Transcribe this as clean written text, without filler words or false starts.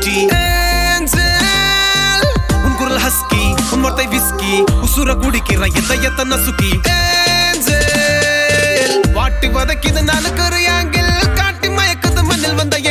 beauty உன் குரல் husky உன் வார்த்தை விஸ்கி உசுர குடிக்கிற எத்த நசுக்கி வாட்டி வதக்கிது நாளுக்கு ஒரு ஆங்கிள் காட்டி மயக்குது மண்ணில் வந்த